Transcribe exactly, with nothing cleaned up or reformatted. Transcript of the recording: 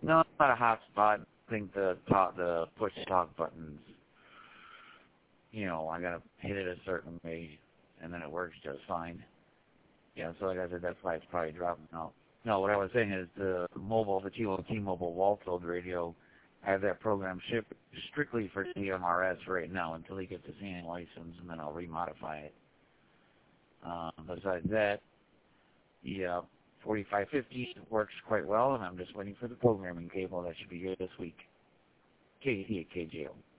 No, it's not a hotspot. I think the talk, the push talk buttons, you know, I gotta hit it a certain way, and then it works just fine. Yeah, so like I said, that's why it's probably dropping out. No, what I was saying is the mobile, the T-Mobile wall-filled radio, I have that program shipped strictly for D M R S right now until he gets the C N A license, and then I'll remodify it. Uh, besides that, yeah, forty-five fifty works quite well, and I'm just waiting for the programming cable. That should be good this week. K D at K J O.